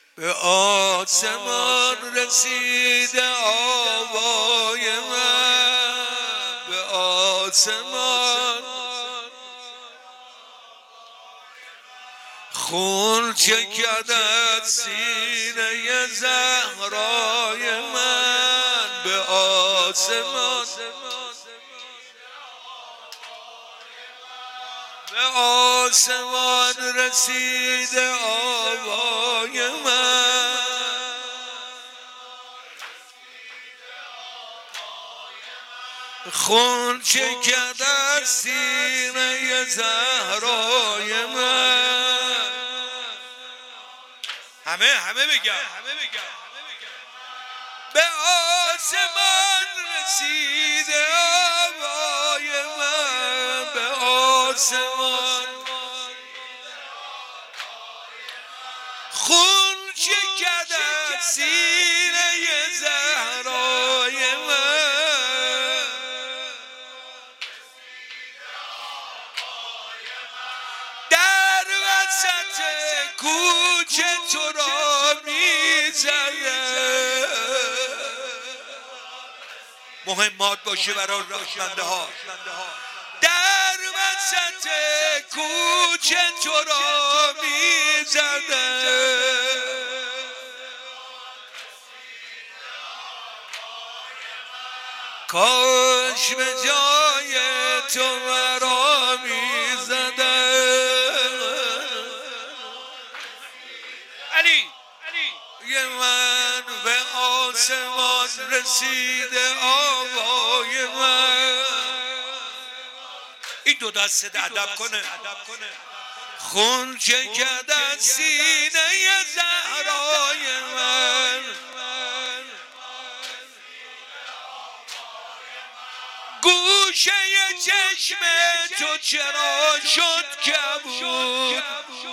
به آسمان رسیده آوای من، به آسمان خون چکد از سینه زهرای من، به آسمان به آسمان رسیده آوای من، خون چکد از سینه زهرای من. همه بگم به آسمان رسیده آوای من، به آسمان خون چکد از سینه زهرای من، در وسط کوچه تو را میزنه. مهمات باشه برای راننده ها. در وسط کوچه تو را میزنه، کاش به جای تو مرا میزده. علی یه من به آسمان رسیده آوای من. این دو دسته ادب کنه. خون چکد از سینه زهرای من، گوشه چشم تو چرا شد کبود،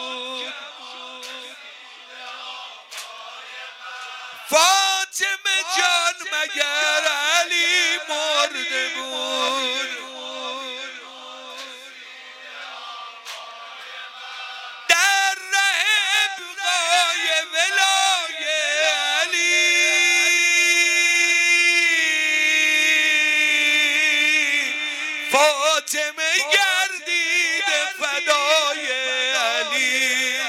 فاطمه جان مگر علی مرده بود. در ره ابقای ولای علی فاطمه گردید فدای علی.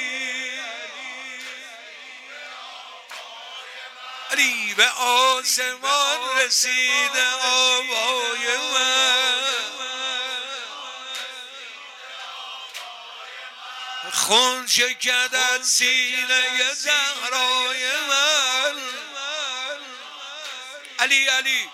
علی به آسمان رسیده آوای من، خون چکد از سینه زهرای من. علی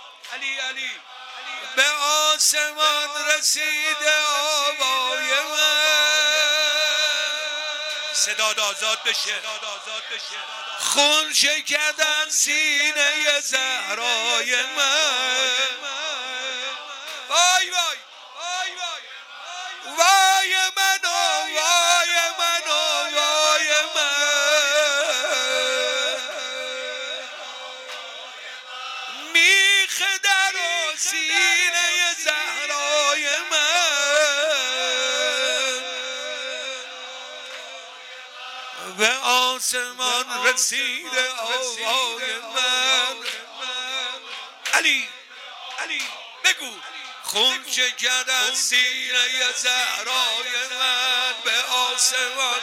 به آسمان رسیده آوای من. صدا آزاد بشه. خون چکد از سینه زهرای من. وای وای وای من و وای من و وای من، میخ در و سینه زهرای من، به آسمان رسیده آوای من. علی بگو خون چکد از سینه زهرای من، به آسمان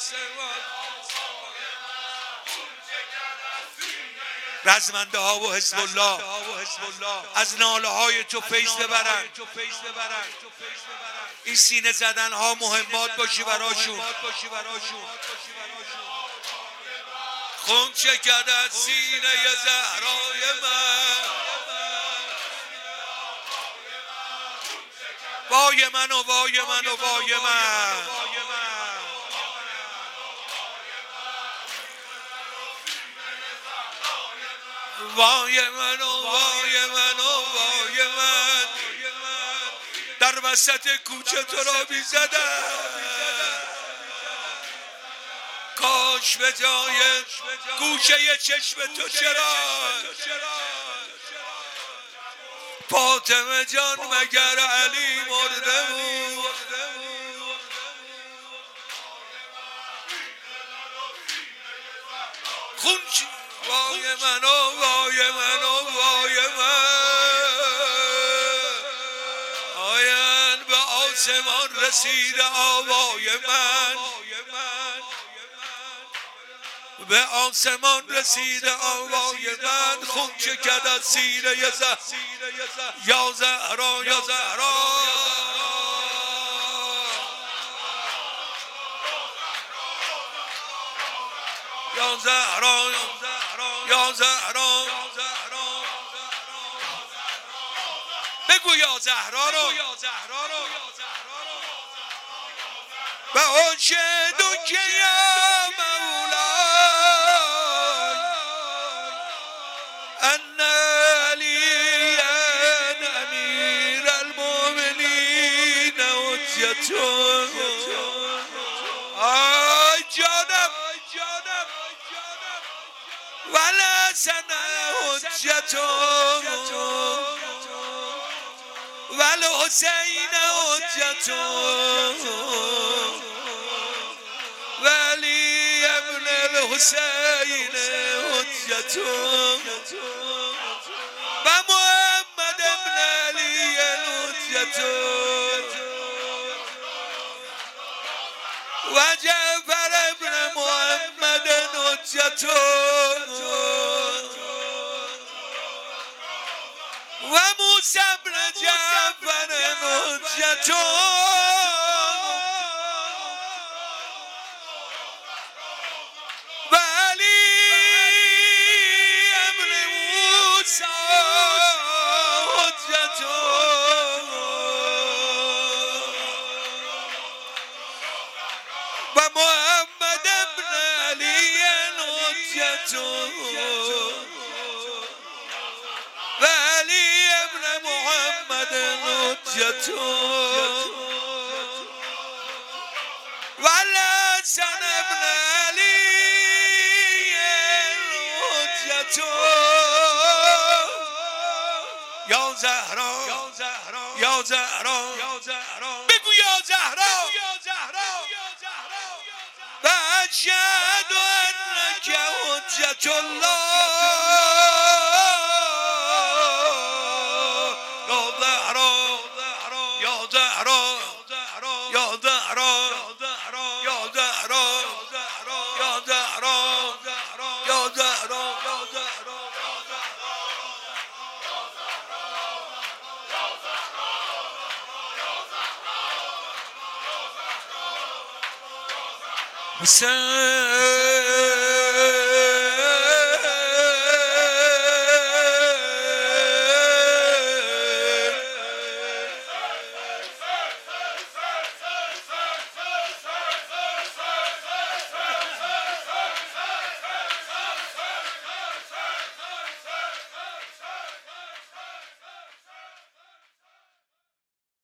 رزمنده ها و حزب الله از ناله های تو فیض ببرن. این سینه زدن ها مهمات باشی براشون. خون چکد از سینه زهرای من، وای من و وای من و وای من. وای من و وای من و وای من، در وسط کوچه تو را میزدم، کاش به جای گوشه چشم تو چرا فاطمه جان مگر علی مرده بود. خون وای من و وای من و وای من آین به آسمان رسیده آوای من به آسمان رسیده آوای من خون چکد از سینه زهرا یا زهرا یا زهرا یا زهرا یا زهرا بگو یا زهرا رو به آشدو که یا مولا ان علی امیر المؤمنین حجتون آی جانم والحسن حجتون والحسین حجتون ولی ابن الحسین حجتون و محمد ابن علی حجتون و جعفر ابن محمد حجتون و موسی ابن جعفر حجتون و علی ابن موسی حجتون و محمد ابن علی حجتون و علی ابن محمد حجتون و الحسن ابن علی حجتون یا زهرا یا زهرا بگو یا زهرا و اشهد انک حجت الله یا زهرا یا زهرا یا زهرا یا زهرا یا زهرا حسین